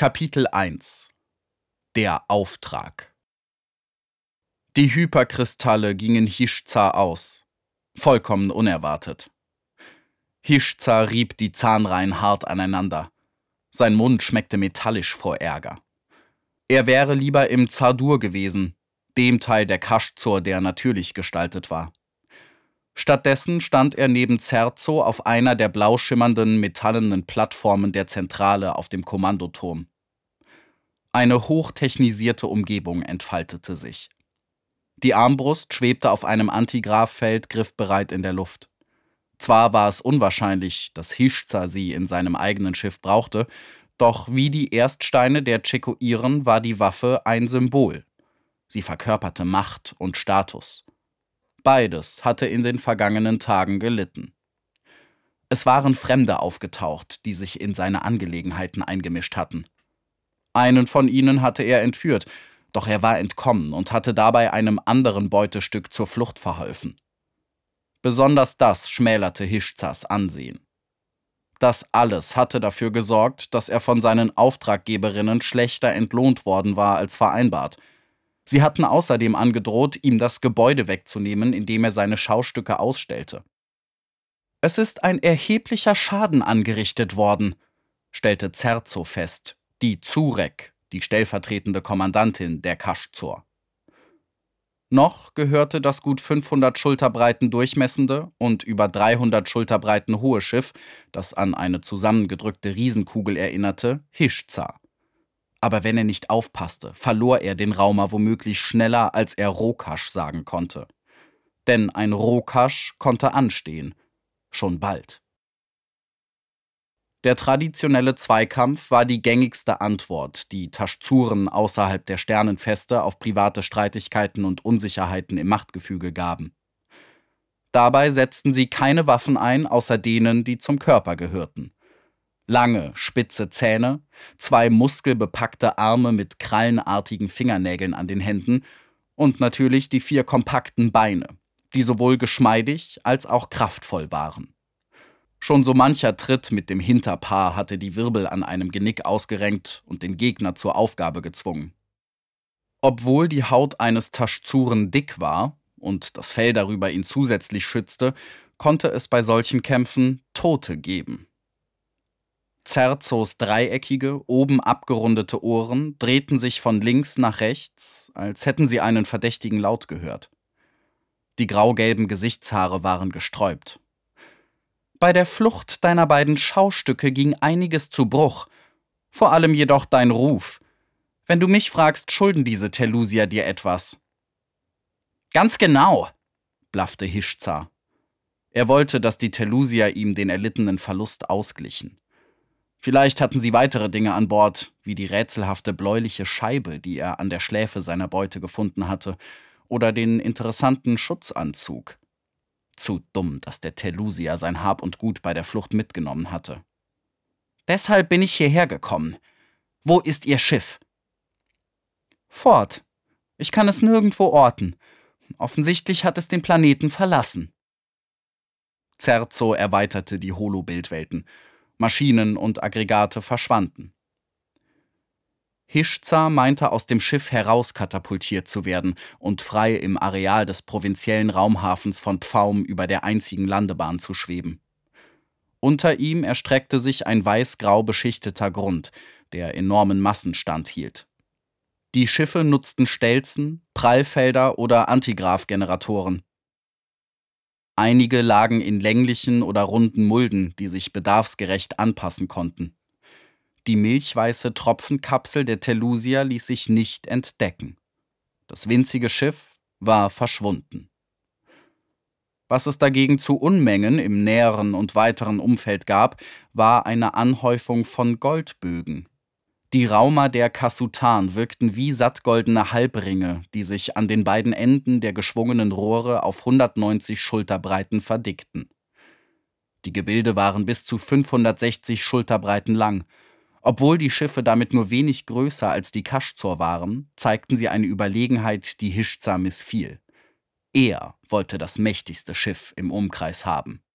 Kapitel 1 – Der Auftrag. Die Hyperkristalle gingen Hishza aus. Vollkommen unerwartet. Hishza rieb die Zahnreihen hart aneinander. Sein Mund schmeckte metallisch vor Ärger. Er wäre lieber im Zadur gewesen, dem Teil der Kaschzor, der natürlich gestaltet war. Stattdessen stand er neben Zerzo auf einer der blau schimmernden metallenen Plattformen der Zentrale auf dem Kommandoturm. Eine hochtechnisierte Umgebung entfaltete sich. Die Armbrust schwebte auf einem Antigravfeld griffbereit in der Luft. Zwar war es unwahrscheinlich, dass Hishza sie in seinem eigenen Schiff brauchte, doch wie die Erststeine der Tschekoiren war die Waffe ein Symbol. Sie verkörperte Macht und Status. Beides hatte in den vergangenen Tagen gelitten. Es waren Fremde aufgetaucht, die sich in seine Angelegenheiten eingemischt hatten. Einen von ihnen hatte er entführt, doch er war entkommen und hatte dabei einem anderen Beutestück zur Flucht verholfen. Besonders das schmälerte Hishzas Ansehen. Das alles hatte dafür gesorgt, dass er von seinen Auftraggeberinnen schlechter entlohnt worden war als vereinbart. Sie hatten außerdem angedroht, ihm das Gebäude wegzunehmen, in dem er seine Schaustücke ausstellte. »Es ist ein erheblicher Schaden angerichtet worden«, stellte Zerzo fest, die Zurek, die stellvertretende Kommandantin der Kaschzor. Noch gehörte das gut 500 Schulterbreiten durchmessende und über 300 Schulterbreiten hohe Schiff, das an eine zusammengedrückte Riesenkugel erinnerte, Hishza. Aber wenn er nicht aufpasste, verlor er den Raumer womöglich schneller, als er Rokasch sagen konnte. Denn ein Rokasch konnte anstehen. Schon bald. Der traditionelle Zweikampf war die gängigste Antwort, die Taschzuren außerhalb der Sternenfeste auf private Streitigkeiten und Unsicherheiten im Machtgefüge gaben. Dabei setzten sie keine Waffen ein, außer denen, die zum Körper gehörten. Lange, spitze Zähne, 2 muskelbepackte Arme mit krallenartigen Fingernägeln an den Händen und natürlich die 4 kompakten Beine, die sowohl geschmeidig als auch kraftvoll waren. Schon so mancher Tritt mit dem Hinterpaar hatte die Wirbel an einem Genick ausgerenkt und den Gegner zur Aufgabe gezwungen. Obwohl die Haut eines Taschzuren dick war und das Fell darüber ihn zusätzlich schützte, konnte es bei solchen Kämpfen Tote geben. Zerzos dreieckige, oben abgerundete Ohren drehten sich von links nach rechts, als hätten sie einen verdächtigen Laut gehört. Die graugelben Gesichtshaare waren gesträubt. Bei der Flucht deiner beiden Schaustücke ging einiges zu Bruch, vor allem jedoch dein Ruf. Wenn du mich fragst, schulden diese Telusier dir etwas. Ganz genau, blaffte Hishza. Er wollte, dass die Telusier ihm den erlittenen Verlust ausglichen. Vielleicht hatten sie weitere Dinge an Bord, wie die rätselhafte bläuliche Scheibe, die er an der Schläfe seiner Beute gefunden hatte, oder den interessanten Schutzanzug. Zu dumm, dass der Telusier sein Hab und Gut bei der Flucht mitgenommen hatte. Deshalb bin ich hierher gekommen. Wo ist Ihr Schiff? Fort. Ich kann es nirgendwo orten. Offensichtlich hat es den Planeten verlassen. Zerzo erweiterte die Holobildwelten. Maschinen und Aggregate verschwanden. Hishza meinte, aus dem Schiff herauskatapultiert zu werden und frei im Areal des provinziellen Raumhafens von Pfaum über der einzigen Landebahn zu schweben. Unter ihm erstreckte sich ein weiß-grau beschichteter Grund, der enormen Massen standhielt. Die Schiffe nutzten Stelzen, Prallfelder oder Antigrav-Generatoren. Einige lagen in länglichen oder runden Mulden, die sich bedarfsgerecht anpassen konnten. Die milchweiße Tropfenkapsel der Telusier ließ sich nicht entdecken. Das winzige Schiff war verschwunden. Was es dagegen zu Unmengen im näheren und weiteren Umfeld gab, war eine Anhäufung von Goldbögen. Die Raumer der Kasutan wirkten wie sattgoldene Halbringe, die sich an den beiden Enden der geschwungenen Rohre auf 190 Schulterbreiten verdickten. Die Gebilde waren bis zu 560 Schulterbreiten lang. Obwohl die Schiffe damit nur wenig größer als die Kaschzor waren, zeigten sie eine Überlegenheit, die Hishza missfiel. Er wollte das mächtigste Schiff im Umkreis haben.